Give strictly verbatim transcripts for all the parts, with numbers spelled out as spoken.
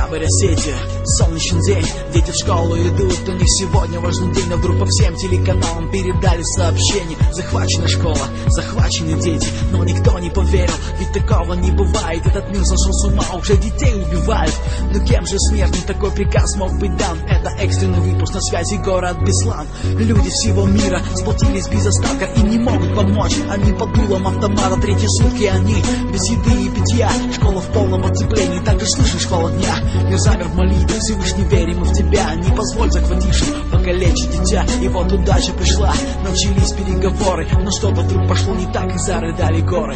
Октябрь, осетия, солнечный день. Дети в школу идут, у них сегодня важный день. Но вдруг по всем телеканалам передали сообщение: захвачена школа, захвачены дети. Но никто не поверил, ведь такого не бывает. Этот мир сошел с ума, уже детей убивают. Но кем же смертным такой приказ мог быть дан? Это экстренный выпуск, на связи город Беслан. Люди всего мира сплотились без остатка и не могут помочь. Они под дулом автомата, третьи сутки они без еды и питья. Школа в полном оцеплении, так же слышишь холод дня. Мир замер в молитве, Всевышний, верим мы в тебя. Не позволь захватившим покалечить дитя. И вот удача пришла, начались переговоры. Но что-то вдруг пошло не так, и зарыдали горы.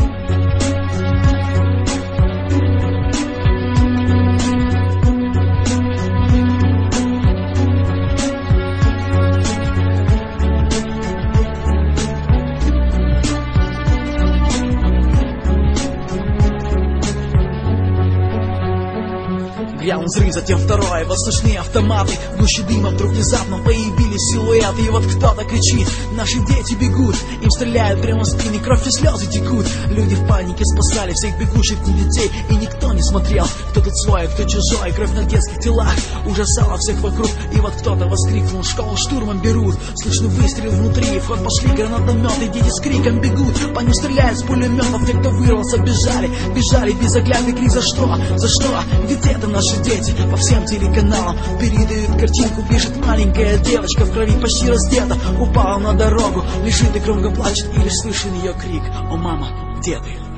Грянул взрыв, затем второй, воздушные автоматы. В гуще дыма вдруг внезапно появились силуэты. И вот кто-то кричит: наши дети бегут. Им стреляют прямо в спины, кровь и слезы текут. Люди в панике спасали всех бегущих детей. И никто не смотрел, кто тут свой, кто чужой. Кровь на детских телах ужасала всех вокруг. И вот кто-то воскликнул: школу штурмом берут. Слышны выстрел внутри, в ход пошли гранатометы. Дети с криком бегут, по ним стреляют с пулеметов. Те, кто вырвался, бежали, бежали без оглядки. Крик: за что, за что, ведь это наши дети. По всем телеканалам передают картинку. Бежит маленькая девочка, в крови почти раздета, упала на дорогу, лежит и громко плачет. И лишь слышен ее крик: о, мама, где ты?